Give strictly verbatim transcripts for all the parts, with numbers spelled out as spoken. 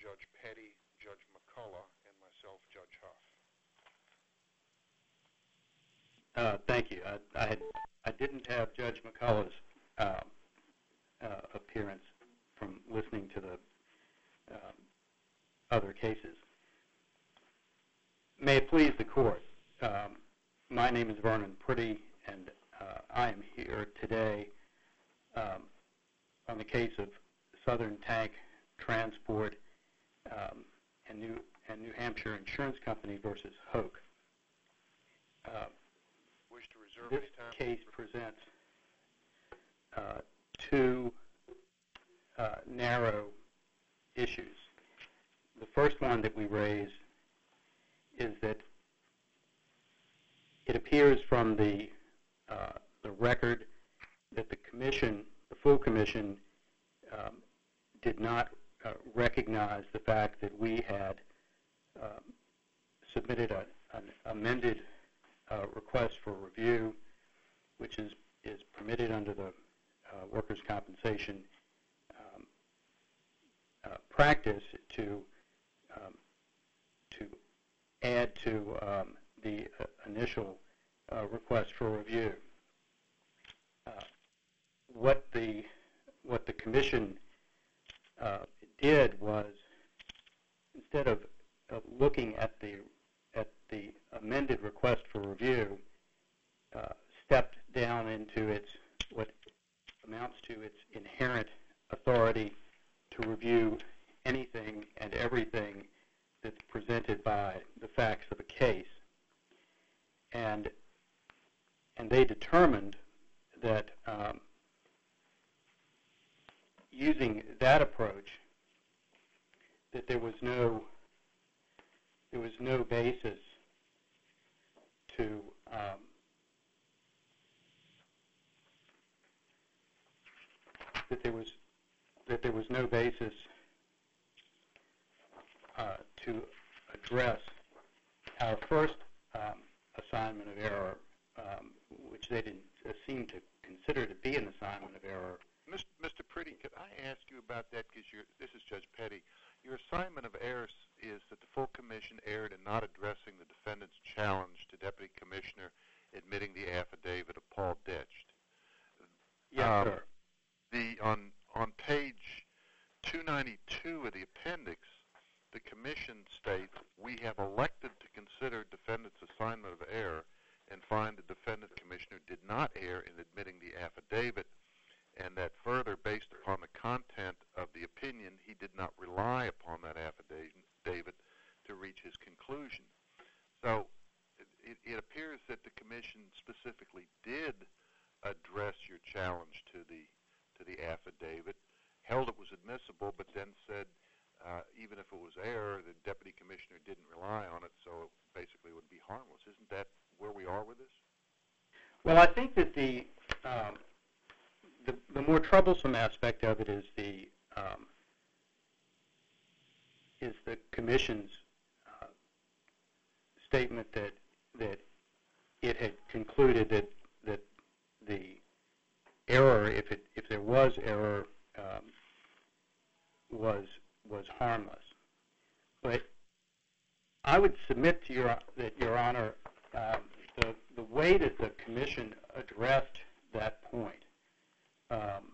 Judge Petty, Judge McCullough, and myself, Judge Huff. Uh, thank you. I, I, had, I didn't have Judge McCullough's uh, uh, appearance from listening to the um, other cases. May it please the Court, um, my name is Vernon Priddy, and uh, I am here today um, on the case of Southern Tank Transport um, and, New, and New Hampshire Insurance Company versus Hoke. Uh, Wish to reserve this any time case presents uh, two uh, narrow issues. The first one that we raise is that it appears from the uh, the record that the commission, the full commission, um, did not uh, recognize the fact that we had um, submitted a, an amended uh, request for review, which is is permitted under the uh, workers' compensation um, uh, practice to um, to add to um, the uh, initial uh, request for review. Uh, what the what the commission uh, did was, instead of, of looking at the at the amended request for review, uh, stepped down into its what amounts to its inherent authority to review anything and everything that's presented by the facts of a case, and and they determined that um, using that approach, that there was no there was no basis to um, that there was that there was no basis uh, to address our first um, assignment of error, um, which they didn't uh, seem to consider to be an assignment of error. Mister Priddy, could I ask you about that? Because this is Judge Petty. Your assignment of error is that the full commission erred in not addressing the defendant's challenge to Deputy Commissioner admitting the affidavit of Paul Ditched. Yes, um, sir. The on on page two ninety-two of the appendix, the commission states, "We have elected to consider defendant's assignment of error and find the defendant commissioner did not err in admitting the affidavit, and that further, based upon the content of the opinion, he did not rely upon that affidavit to reach his conclusion." So it, it appears that the commission specifically did address your challenge to the to the affidavit, held it was admissible, but then said uh, even if it was error, the deputy commissioner didn't rely on it, so basically it would be harmless. Isn't that where we are with this? Well, I think that the um, the, the more troublesome aspect of it is the um, is the commission's uh, statement that that it had concluded that that the error, if it if there was error, um, was was harmless. But I would submit to your that Your Honor, um, the the way that the commission addressed that point, um,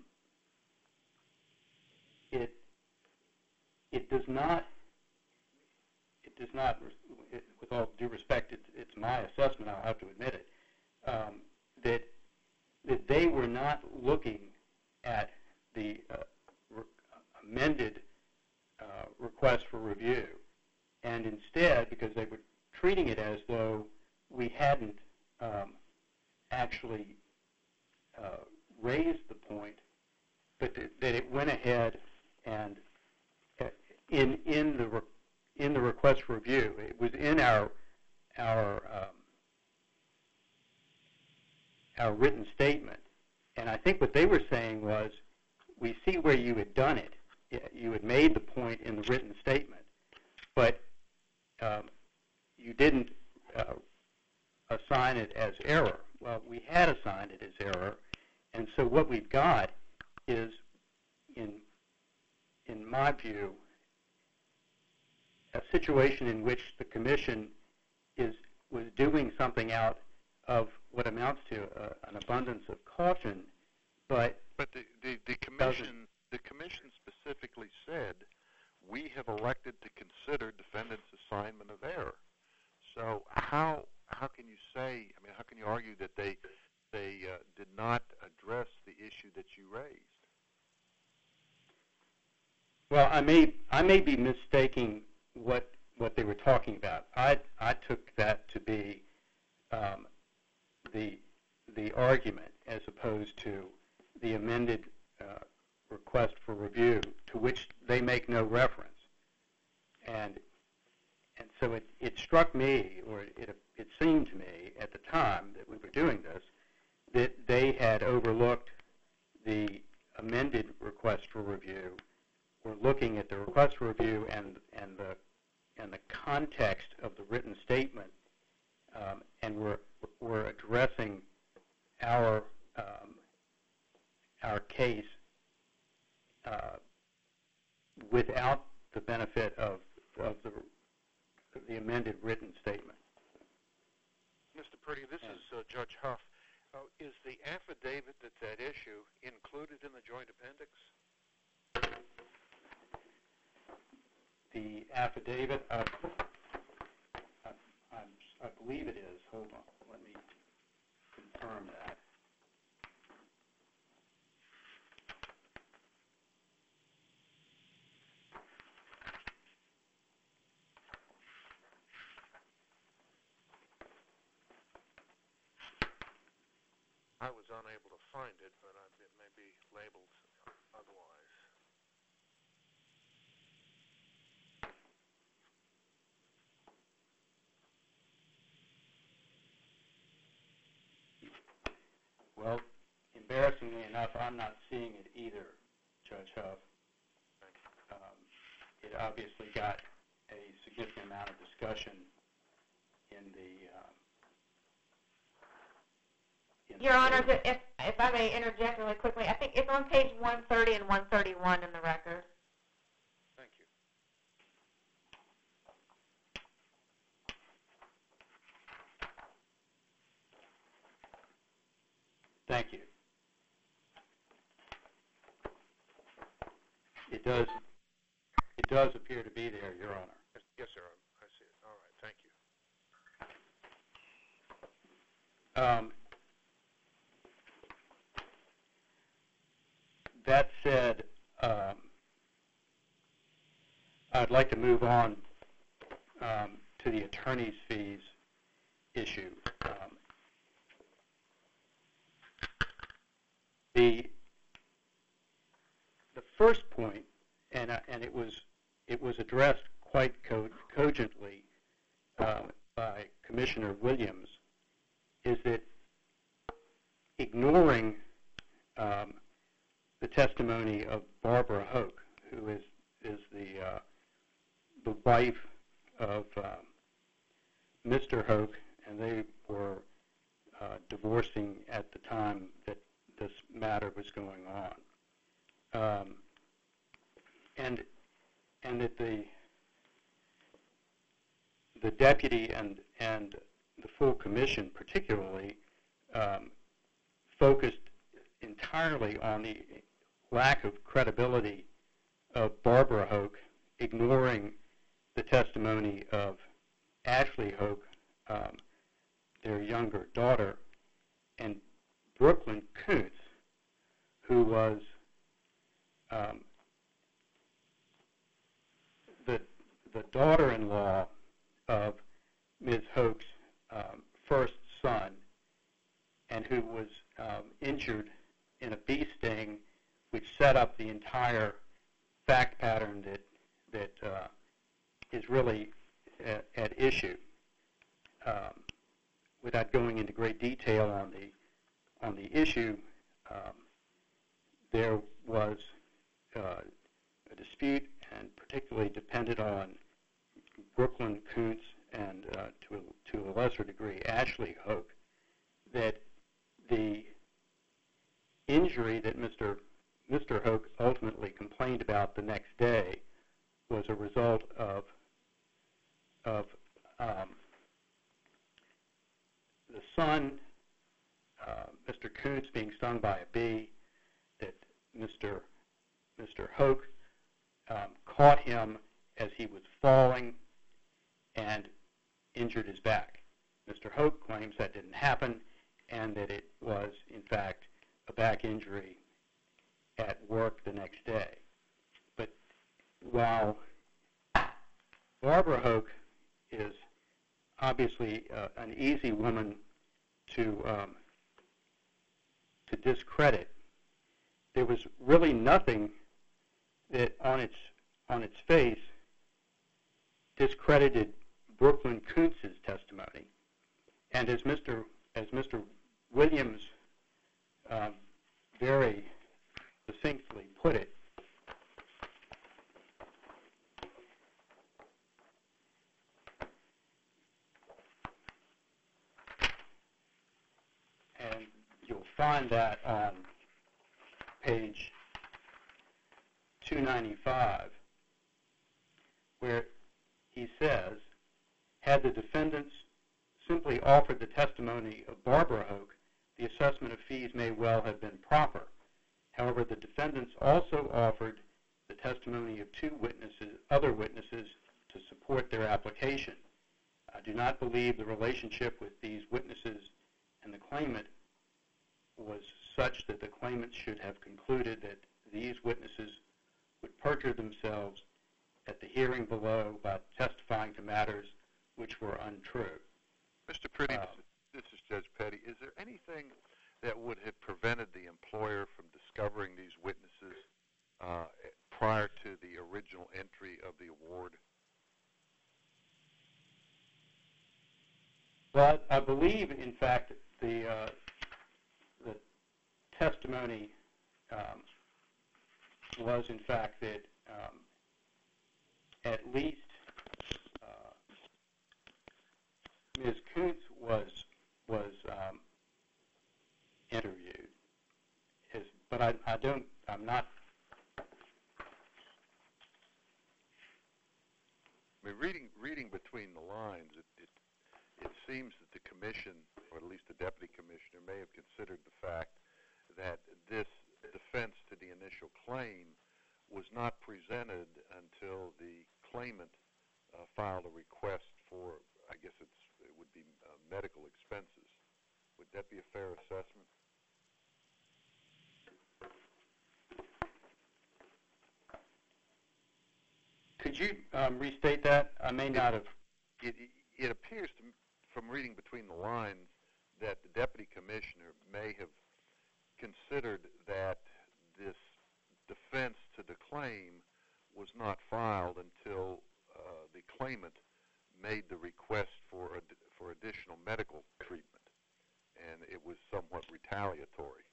it it does not it does not it, with all due respect, it, it's my assessment. I'll have to admit it, um, that that they were not looking at the uh, re- amended uh, request for review, and instead, because they were treating it as though we hadn't um, actually uh, raised the point, but th- that it went ahead and uh, in in the re- in the request for review, it was in our our um, our written statement, and I think what they were saying was, we see where you had done it. You had made the point in the written statement, but um, you didn't uh, assign it as error. Well, we had assigned it as error, and so what we've got is, in in my view, a situation in which the commission is was doing something out of what amounts to uh, an abundance of caution, but but the, the, the commission the commission specifically said we have elected to consider defendant's assignment of error. So how how can you say? I mean, how can you argue that they they uh, did not address the issue that you raised? Well, I may I may be mistaking what what they were talking about. I I took that to be um, the the argument as opposed to the amended uh, request for review, to which they make no reference. And and so it, it struck me, or it it seemed to me at the time that we were doing this, that they had overlooked the amended request for review, or looking at the request for review and and the and the context of the written statement, um, and were were addressing our um, our case uh, without the benefit of of the of the amended written statement. Mister Purdy, this is uh, Judge Huff. Uh, is the affidavit that's at issue included in the joint appendix? The affidavit, uh, I, I'm, I believe it is. Hold on, let me confirm that. I was unable to find it, but I, it may be labeled otherwise. Well, embarrassingly enough, I'm not seeing it either, Judge Huff. Um, it obviously got a significant amount of discussion in the. Um, in Your the Honors, if if I may interject really quickly, I think it's on page one thirty and one thirty-one in the record. Thank you. Thank you. It does. It does appear to be there, Your Honor. Yes, yes, sir. I see it. All right. Thank you. Um, that said, um, I'd like to move on um, to the attorney's fees issue. Um, the the first point, and uh, and it was it was addressed quite co- cogently uh, by Commissioner Williams, is that ignoring um, the testimony of Barbara Hoke, who is is the uh, the wife of um, Mister Hoke, and they were uh, divorcing at the time that this matter was going on, um, and and that the the deputy and and the full commission particularly um, focused entirely on the lack of credibility of Barbara Hoke, ignoring the testimony of Ashley Hoke, um, their younger daughter, and Brooklyn Kuntz, who was um, the the daughter-in-law of Miz Hoke's um, first son, and who was um, injured in a bee sting, which set up the entire fact pattern that that uh, is really at, at issue. Um, without going into great detail on the on the issue, um, there was uh, a dispute, and particularly depended on Brooklyn Kuntz and uh, to a, to a lesser degree Ashley Hoke, that the injury that Mister Mister Hoke ultimately complained about the next day was a result of of um, the son, uh, Mister Kuntz, being stung by a bee, that Mister Mister Hoke um, caught him as he was falling and injured his back. Mister Hoke claims that didn't happen and that it was, in fact, a back injury at work the next day. But while Barbara Hoke is obviously uh, an easy woman to um, to discredit, there was really nothing that on its on its face discredited Brooklyn Kuntz's testimony. And as Mister as Mister Williams um, very succinctly put it, and you'll find that on page two ninety-five, where he says, had the defendants simply offered the testimony of Barbara Hoke, the assessment of fees may well have been proper. However, the defendants also offered the testimony of two witnesses, other witnesses, to support their application. I do not believe the relationship with these witnesses and the claimant was such that the claimant should have concluded that these witnesses would perjure themselves at the hearing below by testifying to matters which were untrue. Mister Priddy, Um, this is Judge Petty. Is there anything that would have prevented the employer from discovering these witnesses uh, prior to the original entry of the award? Well, I believe, in fact, the uh, the testimony um, was, in fact, that um, at least uh, Miz Kuntz was was um, interviewed. His, but I, I don't. I'm not. I mean, reading reading between the lines, it, it it seems that the commission, or at least the deputy commissioner, may have considered the fact that this defense to the initial claim was not presented until the claimant uh, filed a request for, I guess it's, it would be uh, medical expenses. Would that be a fair assessment? Could you um, restate that? I may not have. It, it, it appears to, from reading between the lines that the deputy commissioner may have considered that this defense to the claim was not filed until uh, the claimant made the request for ad- for additional medical treatment, and it was somewhat retaliatory.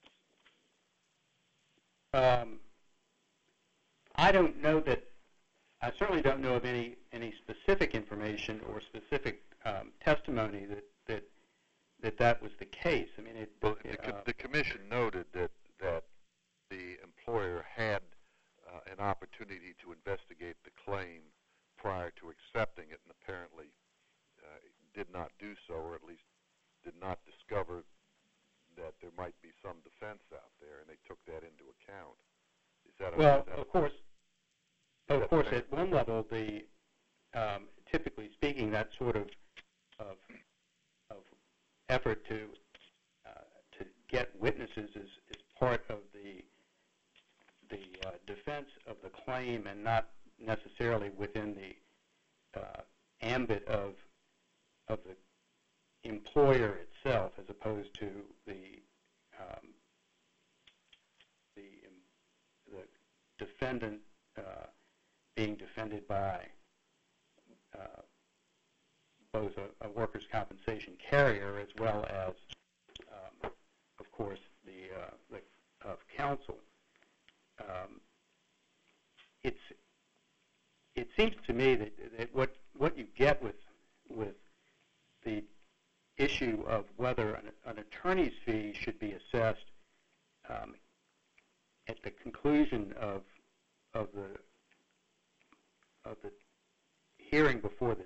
Um, I don't know that. I certainly don't know of any any specific information or specific um, testimony that, that that that was the case. I mean, it. Well, the, co- uh, the commission noted that that the employer had uh, an opportunity to investigate the claim prior to accepting it, and apparently uh, did not do so, or at least did not discover that there might be some defense out there, and they took that into account. Is that a, well, is that of course. Of that course, fair? at one level, the um, typically speaking, that sort of of, of effort to uh, to get witnesses is, is part of the the uh, defense of the claim, and not necessarily within the uh, ambit of of the employer itself, as opposed to the um, the the defendant uh, being defended by uh, both a, a workers' compensation carrier as well as, um, of course, the, uh, the of counsel. Um, it's it seems to me that, that what what you get with with the issue of whether an, an attorney's fee should be assessed um, at the conclusion of of the of the hearing before the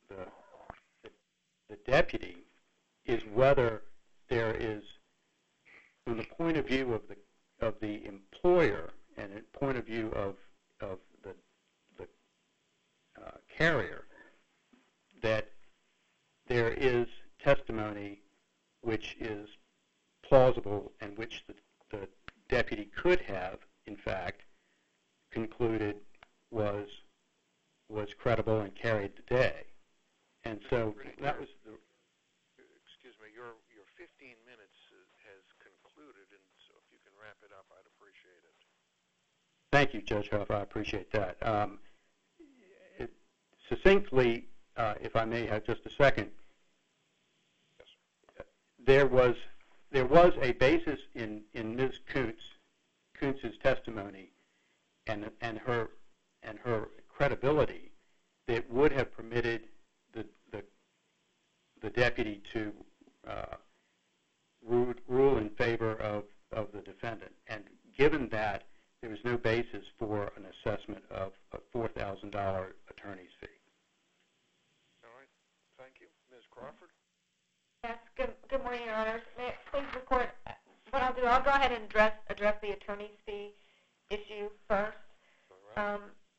the, the, the deputy is whether there is, from the point of view of the of the employer and the point of view of of the the uh, carrier, that there is testimony which is plausible and which the, the deputy could have, in fact, concluded was was credible and carried the day. And so that was the... Excuse me, your your fifteen minutes has concluded, and so if you can wrap it up, I'd appreciate it. Thank you, Judge Huff. I appreciate that. Um, it, succinctly, uh, if I may have just a second, yes, sir. there was there was a basis in, in Miz Kuntz Kuntz's testimony and and her and her credibility that would have permitted the the, the deputy to uh, rule, rule in favor of, of the defendant. And given that, there was no basis for an assessment of a four thousand dollars attorney's fee. All right. Thank you. Miz Crawford? Yes, good, good morning, Your Honors. May it please record what I'll do. I'll go ahead and address, address the attorney's fee issue first. All right. Um,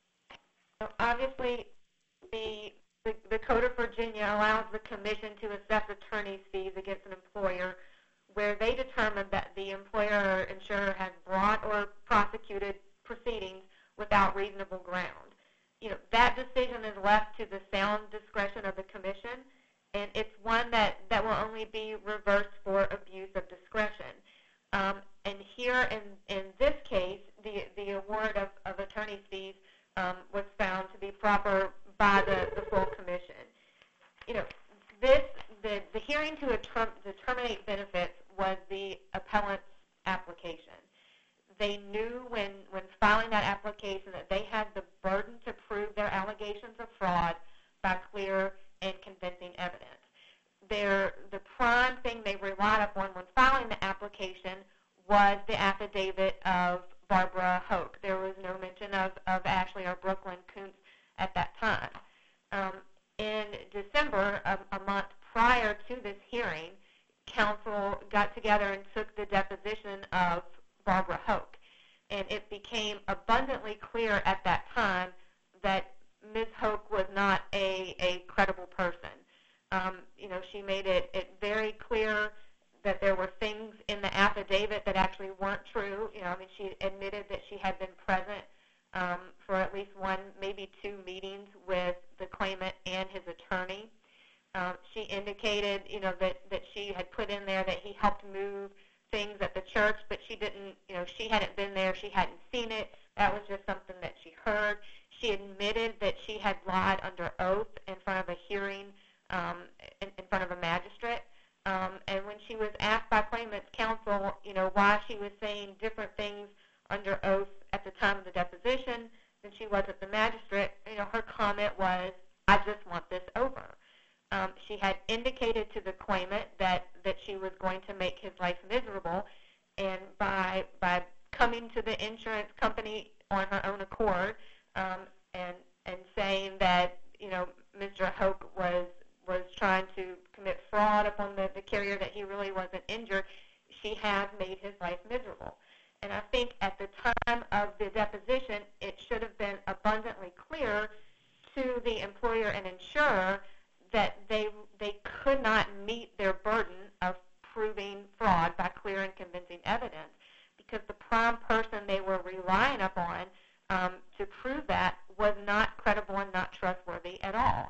so obviously, the, the the Code of Virginia allows the commission to assess attorney's fees against an employer where they determine that the employer or insurer has brought or prosecuted proceedings without reasonable ground. You know, that decision is left to the sound discretion of the commission, and it's one that, that will only be reversed for abuse of discretion. Um, and here in, in this case, the, the award of, of attorney's fees um, was found to be proper by the, the full commission. You know, this the, the hearing to, term, to terminate benefits was the appellant's application. They knew when, when filing that application that they had the burden to prove their allegations of fraud by clear and convincing evidence. Their, the prime thing they relied upon when filing the application was the affidavit of Barbara Hoke. There was no mention of, of Ashley or Brooklyn Kuntz at that time. Um, in December, a, a month prior to this hearing, counsel got together and took the deposition of Barbara Hoke. And it became abundantly clear at that time that Miz Hoke was not a, a credible person. Um, you know, she made it, it very clear that there were things in the affidavit that actually weren't true. You know, I mean, she admitted that she had been present um, for at least one, maybe two meetings with the claimant and his attorney. Um, she indicated, you know, that, that she had put in there that he helped move things at the church, but she didn't, you know, she hadn't been there, she hadn't seen it. That was just something that she heard. She admitted that she had lied under oath in front of a hearing, um, in, in front of a magistrate. Um, and when she was asked by claimant's counsel, you know, why she was saying different things under oath at the time of the deposition than she was at the magistrate, you know, her comment was, "I just want this over." Um, she had indicated to the claimant that, that she was going to make his life miserable, and by by coming to the insurance company on her own accord um, and and saying that, you know, Mister Hoke was was trying to commit fraud upon the, the carrier, that he really wasn't injured, she has made his life miserable. And I think at the time of the deposition, it should have been abundantly clear to the employer and insurer that they they could not meet their burden of proving fraud by clear and convincing evidence, because the prime person they were relying upon um, to prove that was not credible and not trustworthy at all.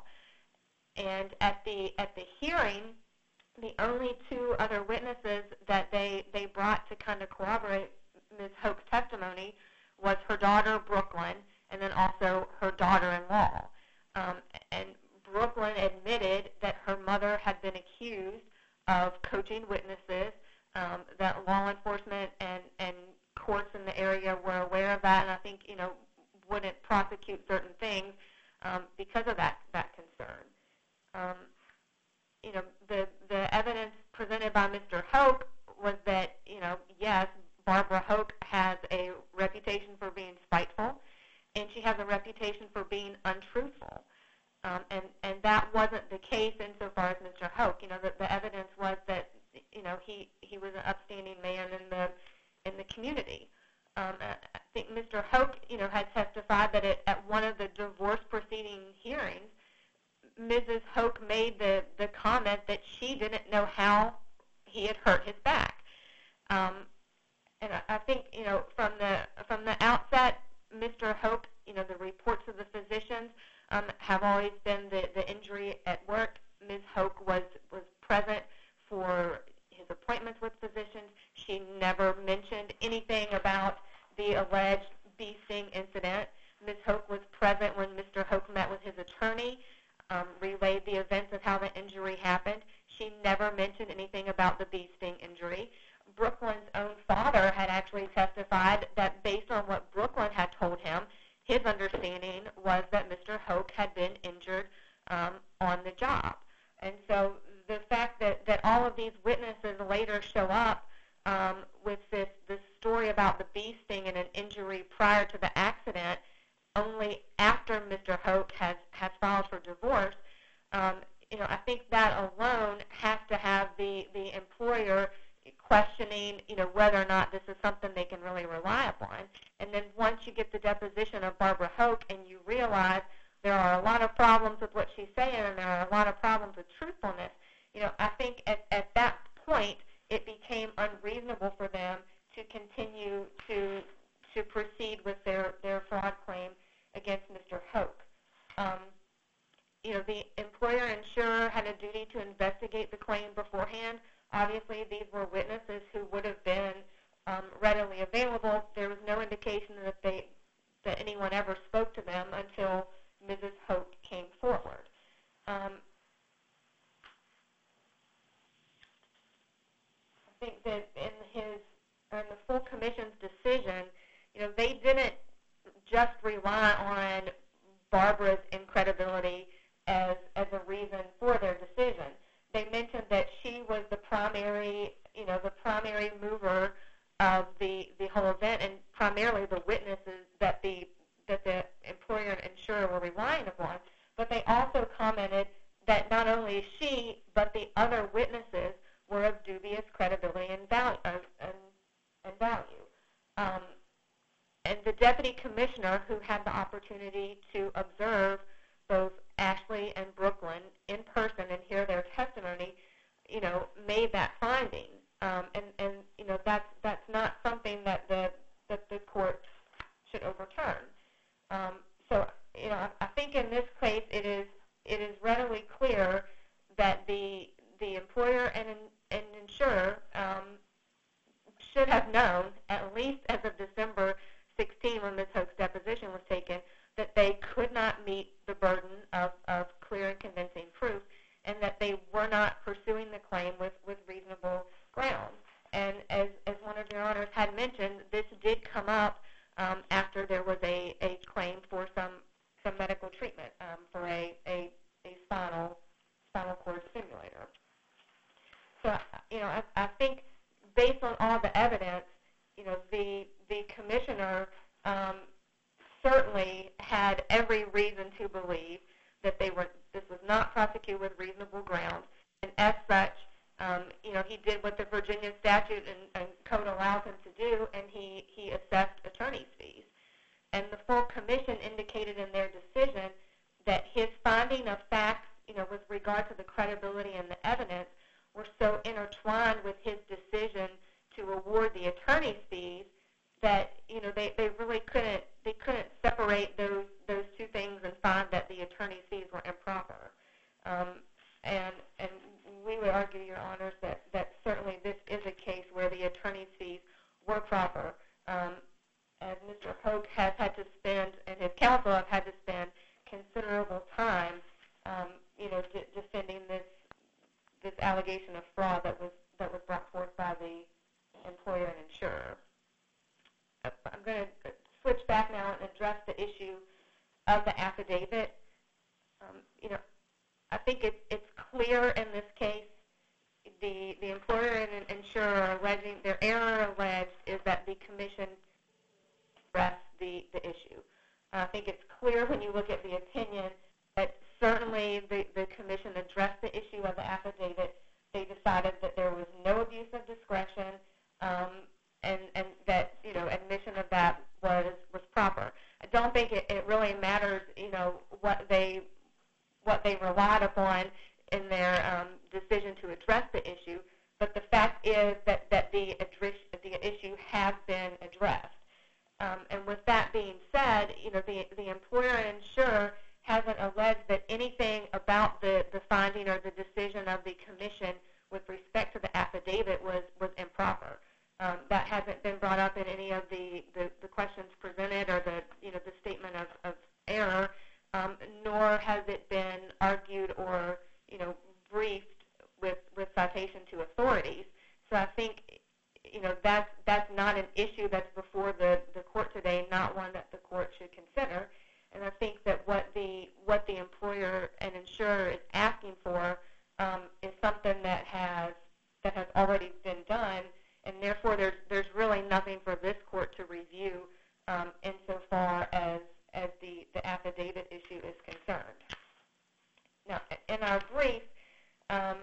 And at the at the hearing, the only two other witnesses that they, they brought to kind of corroborate Miz Hoke's testimony was her daughter, Brooklyn, and then also her daughter-in-law. Um, and Brooklyn admitted that her mother had been accused of coaching witnesses, um, that law enforcement and, and courts in the area were aware of that, and I think, you know, wouldn't prosecute certain things um, because of that, that concern. Um, you know, the, the evidence presented by Mister Hoke was that, you know, yes, Barbara Hoke has a reputation for being spiteful, and she has a reputation for being untruthful. Um, and, and that wasn't the case insofar as Mister Hoke. You know, the, the evidence was that, you know, he, he was an upstanding man in the in the community. Um, I think Mister Hoke, you know, had testified that it, at one of the divorce proceeding hearings, Missus Hoke made the, the comment that she didn't know how he had hurt his back. Um, and I, I think, you know, from the from the outset, Mister Hoke, you know, the reports of the physicians um, have always been the, the injury at work. Miz Hoke was, was present for his appointments with physicians. She never mentioned anything about the alleged bee sting incident. Miz Hoke was present when Mister Hoke met with his attorney, um, relayed the events of how the injury happened. She never mentioned anything about the bee sting injury. Brooklyn's own father had actually testified that based on what Brooklyn had told him, his understanding was that Mister Hoke had been injured um, on the job. And so the fact that, that all of these witnesses later show up um, with this, this story about the bee sting and an injury prior to the accident only after Mister Hoke has, has filed for divorce, um, you know, I think that alone has to have the, the employer questioning, you know, whether or not this is something they can really rely upon. And then once you get the deposition of Barbara Hoke and you realize there are a lot of problems with what she's saying and there are a lot of problems with truthfulness, you know, I think at, at that point it became unreasonable for them to continue to to proceed with their, their fraud claim against Mister Hoke. Um, you know, the employer-insurer had a duty to investigate the claim beforehand. Obviously, these were witnesses who would have been um, readily available. There was no indication that they that anyone ever spoke to them until Missus Hoke came forward. Um, I think that in his in the full commission's decision, you know, they didn't just rely on Barbara's incredibility as as a reason for their decision. They mentioned that she was the primary, you know, the primary mover of the, the whole event, and primarily the witnesses that the that the employer and insurer were relying upon. But they also commented that not only she, but the other witnesses were of dubious credibility and value. Uh, and, and value. Um, and the deputy commissioner, who had the opportunity to observe both Ashley and Brooklyn in person and hear their testimony, you know, made that finding. Um, and, and, you know, that's, that's not something that the, that the court should overturn. Um, so, you know, I, I think in this case it is, it is readily clear that the, the employer and, and insurer um, should have known, at least as of December sixteenth when Miz Hoke's deposition was taken, that they could not meet the burden of, of clear and convincing proof, and that they were not pursuing the claim with, with reasonable grounds. And as, as one of your honors had mentioned, this did come up um, after there was a, a claim for some, some medical treatment um, for a, a, a spinal, spinal cord stimulator. So, you know, I, I think based on all the evidence, you know, the, the commissioner um, certainly had every reason to believe that they were, this was not prosecuted with reasonable grounds, and as such, um, you know, he did what the Virginia statute and, and code allows him to do, and he, he assessed attorney's fees. And the full commission indicated in their decision that his finding of facts, you know, with regard to the credibility and the evidence, were so intertwined with his decision to award the attorney's fees that, you know, they, they really couldn't they couldn't separate those those two things and find that the attorney's fees were improper. Um, and and we would argue, Your Honors, that, that certainly this is a case where the attorney's fees were proper. Um, as Mister Hoke has had to spend, and his counsel have had to spend considerable time, um, you know, d- defending this this allegation of fraud that was that was brought forth by the employer and insurer. I'm going to switch back now and address the issue of the affidavit. Um, you know, I think it's it's clear in this case the the employer and insurer are alleging their error alleged is that the commission expressed the the issue. Uh, I think it's clear when you look at the opinion that certainly the, the commission addressed the issue of the affidavit. They decided that there was no abuse of discretion, um, and, and that, you know, admission of that was, was proper. I don't think it, it really matters, you know, what they what they relied upon in their um, decision to address the issue, but the fact is that, that the, address, the issue has been addressed. Um, and with that being said, you know, the, the employer and insurer hasn't alleged that anything about the, the finding or the decision of the commission with respect to the affidavit was, was improper. Um, that hasn't been brought up in any of the, the, the questions presented or the, you know, the statement of, of error, um, nor has it been argued or, you know, briefed with, with citation to authorities. So I think, you know, that's, that's not an issue that's before the, the court today, not one that the court should consider. And I think that what the, what the employer and insurer is asking for um, is something that has, that has already been done, and therefore there's, there's really nothing for this court to review um, insofar as, as the, the affidavit issue is concerned. Now, in our brief, um,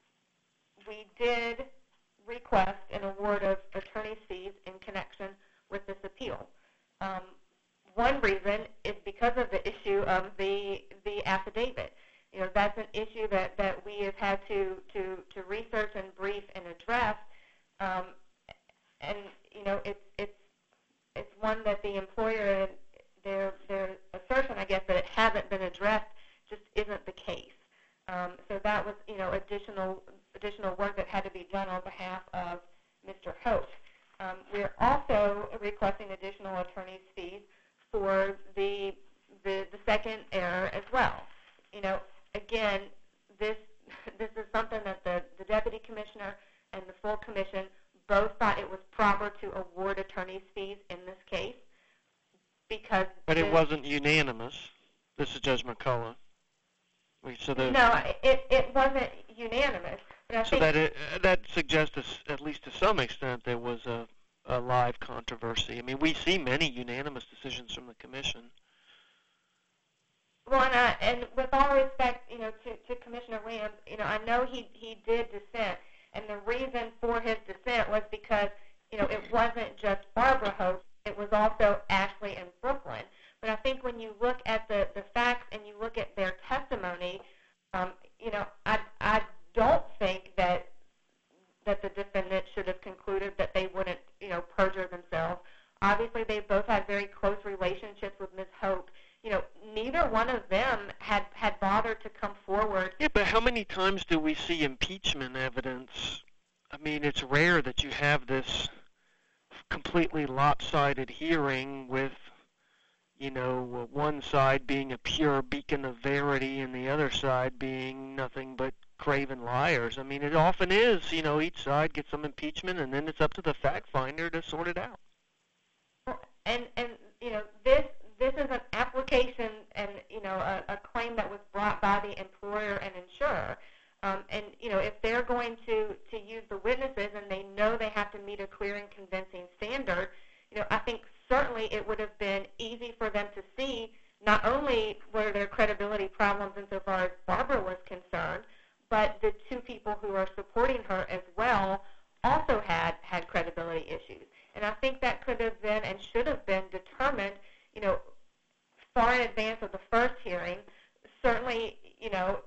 we did request an award of attorney's fees in connection with this appeal. Um, one reason is because of the issue of the the affidavit. You know, that's an issue that, that we have had to, to, to research and brief and address. Um, and you know, it's it's it's one that the employer, their their assertion, I guess, that it hasn't been addressed just isn't the case. Um, so that was, you know, additional additional work that had to be done on behalf of Mister Hope. Um, we're also requesting additional attorney's fees for the, the the second error as well. You know, again, this this is something that the, the deputy commissioner and the full commission both thought it was proper to award attorney's fees in this case because. But it wasn't unanimous. This is Judge McCullough. So the, no, it it wasn't unanimous. But I so think that it, that suggests, at least to some extent, there was a, a live controversy. I mean, we see many unanimous decisions from the commission. Well, and, I, and with all respect, you know, to, to Commissioner Williams, you know, I know he he did dissent, and the reason for his dissent was because, you know, it wasn't just Barbara Hope, it was also Ashley and Brooklyn. But I think when you look at the, the facts and you look at their testimony, um, you know, I I don't think that that the defendant should have concluded that they wouldn't, you know, perjure themselves. Obviously, they both had very close relationships with Miz Hope. You know, neither one of them had, had bothered to come forward. Yeah, but how many times do we see impeachment evidence? I mean, it's rare that you have this completely lopsided hearing with, you know, one side being a pure beacon of verity and the other side being nothing but craven liars. I mean, it often is, you know, each side gets some impeachment and then it's up to the fact finder to sort it out. And, and you know, this this is an application and, you know, a, a claim that was brought by the employer and insurer. Um, and, you know, if they're going to, to use the witnesses and they know they have to meet a clear and convincing standard, you know, I think certainly it would have been easy for them to see not only were there credibility problems insofar as Barbara was concerned, but the two people who are supporting her as well also had, had credibility issues. And I think that could have been and should have been determined, you know, far in advance of the first hearing. Certainly, you know,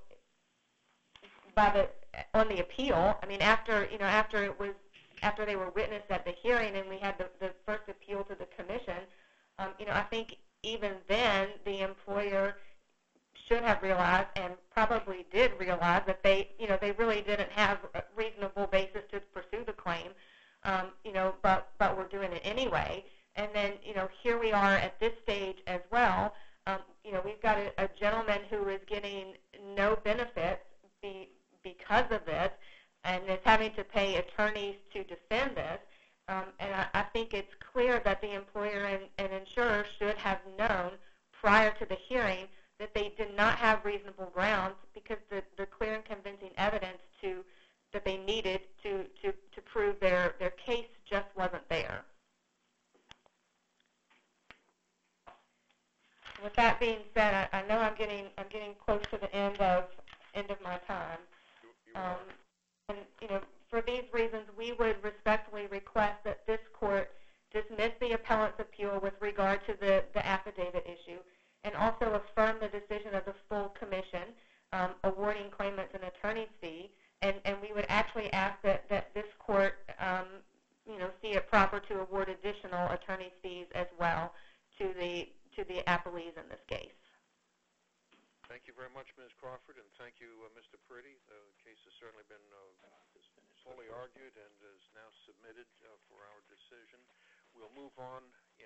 by the on the appeal. I mean, after you know, after it was after they were witnessed at the hearing, and we had the, the first appeal to the commission. Um, you know, I think even then the employer should have realized, and probably did realize, that they, you know, they really didn't have a reasonable basis to pursue the claim. Um, you know, but but we're doing it anyway. And then, you know, here we are at this stage as well. Um, you know, we've got a, a gentleman who is getting no benefits be, because of this, and is having to pay attorneys to defend this. Um, and I, I think it's clear that the employer and, and insurer should have known prior to the hearing that they did not have reasonable grounds, because the, the clear and convincing evidence to that they needed to, to, to prove their, their case just wasn't there. With that being said, I, I know I'm getting I'm getting close to the end of end of my time. You, you Um, are. and you know, for these reasons, we would respectfully request that this court dismiss the appellant's appeal with regard to the, the affidavit issue, and also affirm the decision of the full commission um, awarding claimants an attorney's fee. And, and we would actually ask that, that this court, um, you know, see it proper to award additional attorney's fees as well to the to the appellees in this case. Thank you very much, Miz Crawford, and thank you, uh, Mister Priddy. The case has certainly been uh, fully argued and is now submitted uh, for our decision. We'll move on